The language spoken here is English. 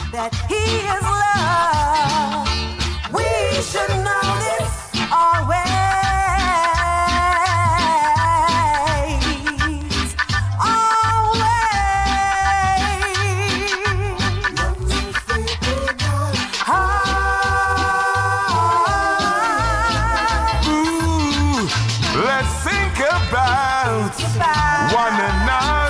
that He is love. We should know this always. Let's think about one another.